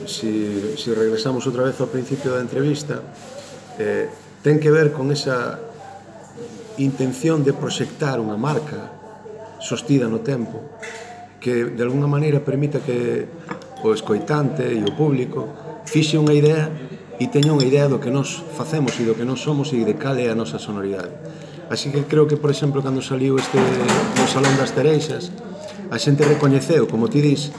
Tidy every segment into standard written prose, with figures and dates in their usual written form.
si regresamos outra vez ao principio da entrevista, ten que ver con esa intención de proxectar unha marca sostida no tempo que de alguna maneira permita que o escoitante e o público fixe unha idea e teña unha idea do que nos facemos e do que nos somos e de cal é a nosa sonoridade. Así que creo que, por exemplo, cando saliu este no Salón das Tereixas, a xente recoñeceu, como ti dis,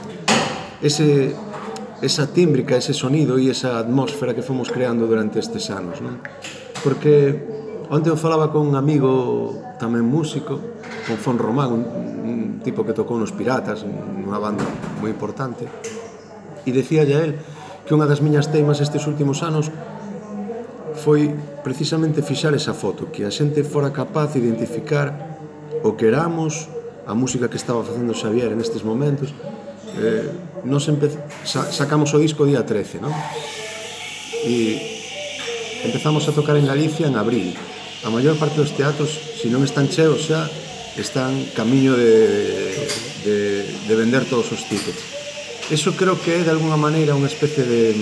esa tímbrica, ese sonido e esa atmósfera que fomos creando durante estes anos, non? Porque onte eu falaba con un amigo tamén músico, con Fon Román, un tipo que tocou nos Piratas, unha banda moi importante, e decíalle a él que unha das miñas teimas estes últimos anos foi precisamente fixar esa foto, que a xente fora capaz de identificar o que éramos, a música que estaba facendo Xavier en estes momentos. Nos sacamos o disco día 13, non? E empezamos a tocar en Galicia en abril. A maior parte dos teatros, se non están cheos xa, están camiño de vender todos os tickets. Eso creo que é de alguna maneira unha especie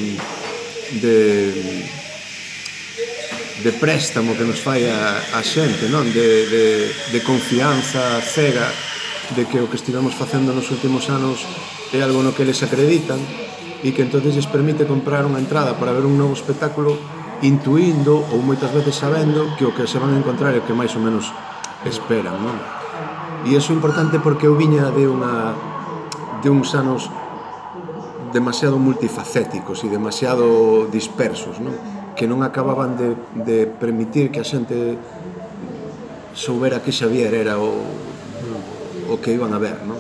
de préstamo que nos fai a xente, non? De confianza cega de que o que estivemos facendo nos últimos anos é algo no que eles acreditan e que entonces lles permite comprar unha entrada para ver un novo espectáculo intuindo ou moitas veces sabendo que o que se van a encontrar é o que máis ou menos esperan, non? E iso é importante porque eu viña de uns anos demasiado multifacéticos e demasiado dispersos, non? Que non acababan de permitir que a xente soubera que Xavier era o que iban a ver, non?